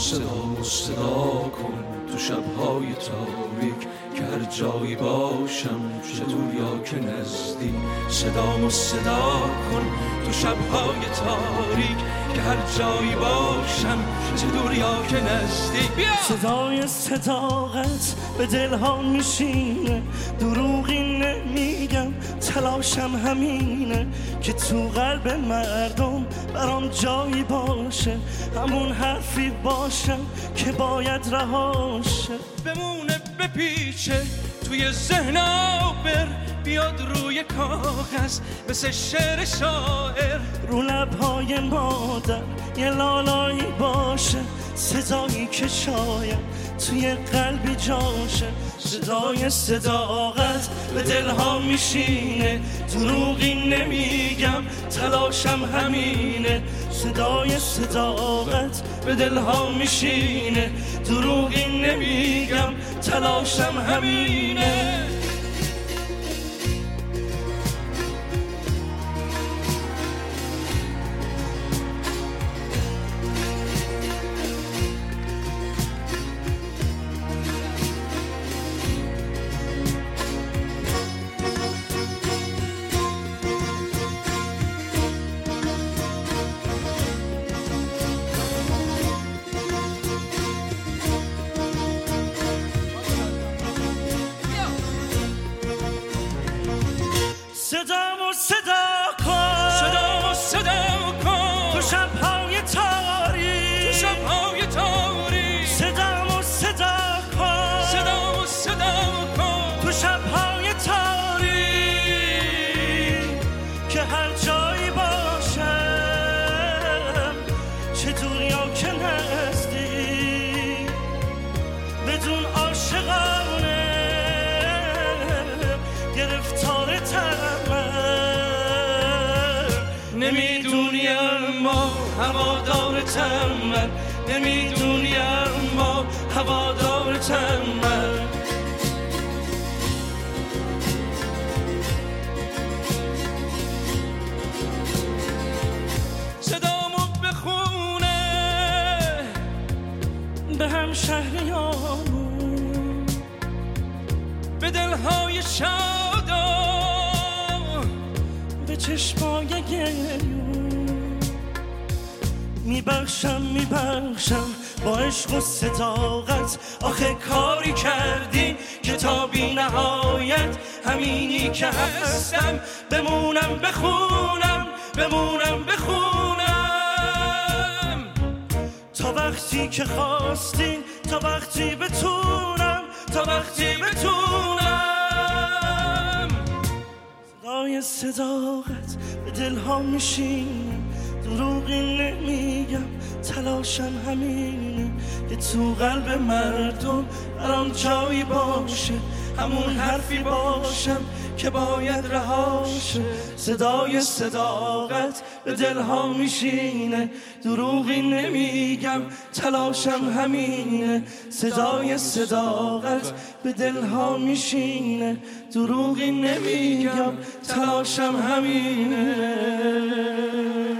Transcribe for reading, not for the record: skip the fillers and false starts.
صدا کن تو شب‌های تاریک که هر جایی باشم چه دور یا که نزدیک. صدا کن تو شب‌های تاریک که هر جایی باشم چه دور یا که نزدیک. صدای صداقت به دلها میشینه، دروغی نمیگم تلاشم همینه که تو قلب مردم برام جایی باشه، همون حرفی باشم که باید رهاشه. بمونه بپیچه توی ذهنم بر بیاد روی کاغذ مثل شعر شاعر، رو لبهای مادر یه لالایی باشه، صدایی که شاید توی قلبی جاشه. صدای صداقت به دلها میشینه، دروغی نمیگم تلاشم همینه. صدای صداقت به دلها میشینه، دروغی نمیگم تلاشم همینه. صدامو صدا کن، صدا کن تو شب‌های تاریک، صدامو صدا کن، صدا کن تو شب‌های تاریک که هر جایی باشم چه دور یا که نزدیک، بدون عاشقانه گرفتار نمیدونی اما هوادارتم من، نمیدونی اما هوادارتم من. صدامو بخونه به هم شهریامون، به دلهای شادا، به چشمای گریون. میبخشم با عشق و صداقت، آخه کاری کردیم که تا بی نهایت همینی که هستم بمونم بخونم تا وقتی که خواستین، تا وقتی بتونم. صدای صداقت به دلها میشینه، دروغی نمیگم تلاشم همینه که تو قلب مردم برام جایی باشه، همون حرفی باشم که باید رهاشه. صدای صداقت به دلها میشینه، دروغی نمیگم تلاشم همینه. صدای صداقت به دلها میشینه، دروغی نمیگم تلاشم همینه.